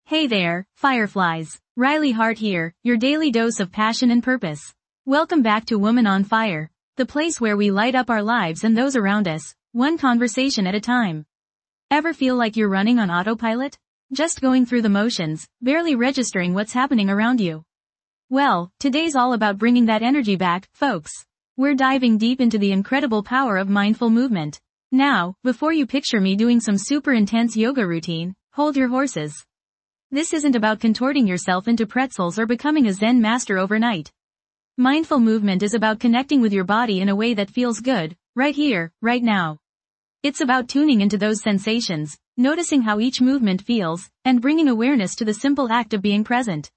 Hey there, Fireflies. Riley Hart here, your daily dose of passion and purpose. Welcome back to Woman on Fire, the place where we light up our lives and those around us, one conversation at a time. Ever feel like you're running on autopilot? Just going through the motions, barely registering what's happening around you? Well, today's all about bringing that energy back, folks. We're diving deep into the incredible power of mindful movement. Now, before you picture me doing some super intense yoga routine, hold your horses. This isn't about contorting yourself into pretzels or becoming a Zen master overnight. Mindful movement is about connecting with your body in a way that feels good, right here, right now. It's about tuning into those sensations, noticing how each movement feels, and bringing awareness to the simple act of being present.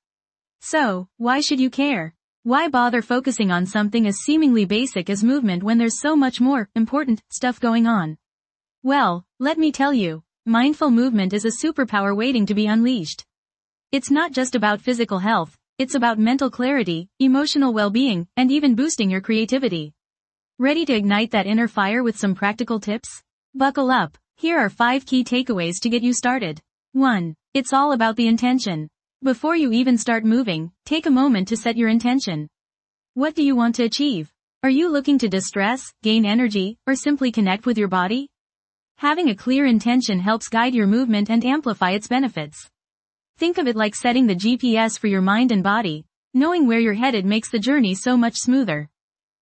So, why should you care? Why bother focusing on something as seemingly basic as movement when there's so much more important stuff going on? Well, let me tell you. Mindful movement is a superpower waiting to be unleashed. It's not just about physical health, it's about mental clarity, emotional well-being, and even boosting your creativity. Ready to ignite that inner fire with some practical tips? Buckle up, here are 5 key takeaways to get you started. 1. It's all about the intention. Before you even start moving, take a moment to set your intention. What do you want to achieve? Are you looking to distress, gain energy, or simply connect with your body? Having a clear intention helps guide your movement and amplify its benefits. Think of it like setting the GPS for your mind and body. Knowing where you're headed makes the journey so much smoother.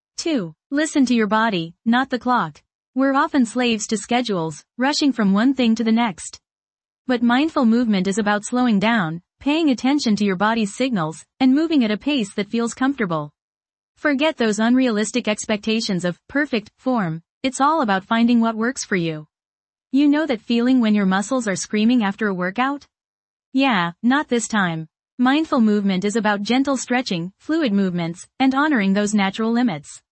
2. Listen to your body, not the clock. We're often slaves to schedules, rushing from one thing to the next. But mindful movement is about slowing down, paying attention to your body's signals, and moving at a pace that feels comfortable. Forget those unrealistic expectations of perfect form. It's all about finding what works for you. You know that feeling when your muscles are screaming after a workout? Yeah, not this time. Mindful movement is about gentle stretching, fluid movements, and honoring those natural limits.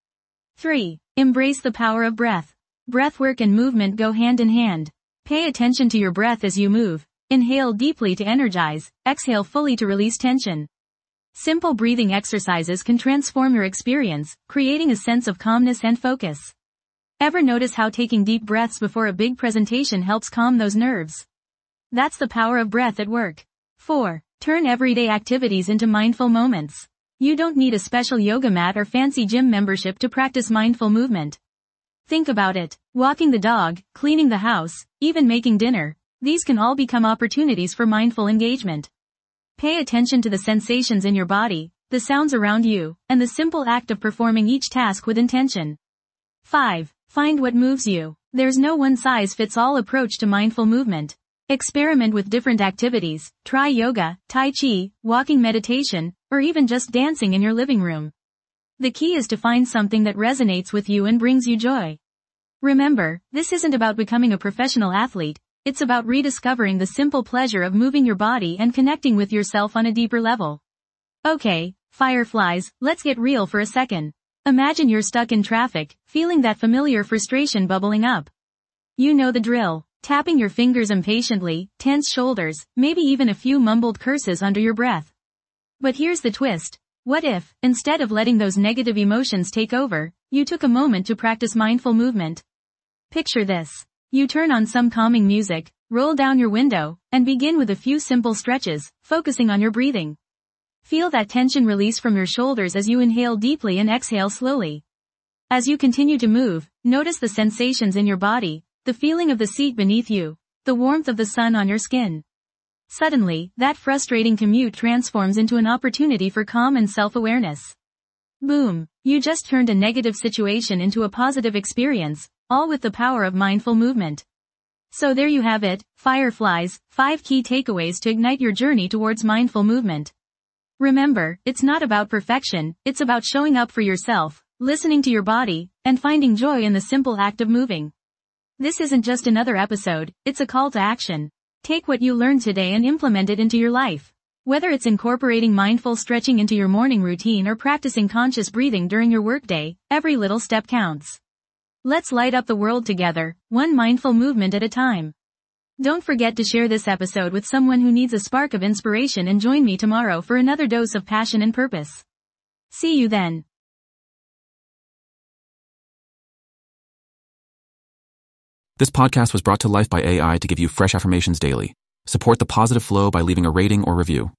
3. Embrace the power of breath. Breathwork and movement go hand in hand. Pay attention to your breath as you move. Inhale deeply to energize, exhale fully to release tension. Simple breathing exercises can transform your experience, creating a sense of calmness and focus. Ever notice how taking deep breaths before a big presentation helps calm those nerves? That's the power of breath at work. 4. Turn everyday activities into mindful moments. You don't need a special yoga mat or fancy gym membership to practice mindful movement. Think about it. Walking the dog, cleaning the house, even making dinner. These can all become opportunities for mindful engagement. Pay attention to the sensations in your body, the sounds around you, and the simple act of performing each task with intention. 5. Find what moves you. There's no one-size-fits-all approach to mindful movement. Experiment with different activities, try yoga, tai chi, walking meditation, or even just dancing in your living room. The key is to find something that resonates with you and brings you joy. Remember, this isn't about becoming a professional athlete, it's about rediscovering the simple pleasure of moving your body and connecting with yourself on a deeper level. Okay, Fireflies, let's get real for a second. Imagine you're stuck in traffic, feeling that familiar frustration bubbling up. You know the drill. Tapping your fingers impatiently, tense shoulders, maybe even a few mumbled curses under your breath. But here's the twist. What if, instead of letting those negative emotions take over, you took a moment to practice mindful movement? Picture this. You turn on some calming music, roll down your window, and begin with a few simple stretches, focusing on your breathing. Feel that tension release from your shoulders as you inhale deeply and exhale slowly. As you continue to move, notice the sensations in your body, the feeling of the seat beneath you, the warmth of the sun on your skin. Suddenly, that frustrating commute transforms into an opportunity for calm and self-awareness. Boom! You just turned a negative situation into a positive experience, all with the power of mindful movement. So there you have it, Fireflies, 5 key takeaways to ignite your journey towards mindful movement. Remember, it's not about perfection, it's about showing up for yourself, listening to your body, and finding joy in the simple act of moving. This isn't just another episode, it's a call to action. Take what you learned today and implement it into your life. Whether it's incorporating mindful stretching into your morning routine or practicing conscious breathing during your workday, every little step counts. Let's light up the world together, one mindful movement at a time. Don't forget to share this episode with someone who needs a spark of inspiration and join me tomorrow for another dose of passion and purpose. See you then. This podcast was brought to life by AI to give you fresh affirmations daily. Support the positive flow by leaving a rating or review.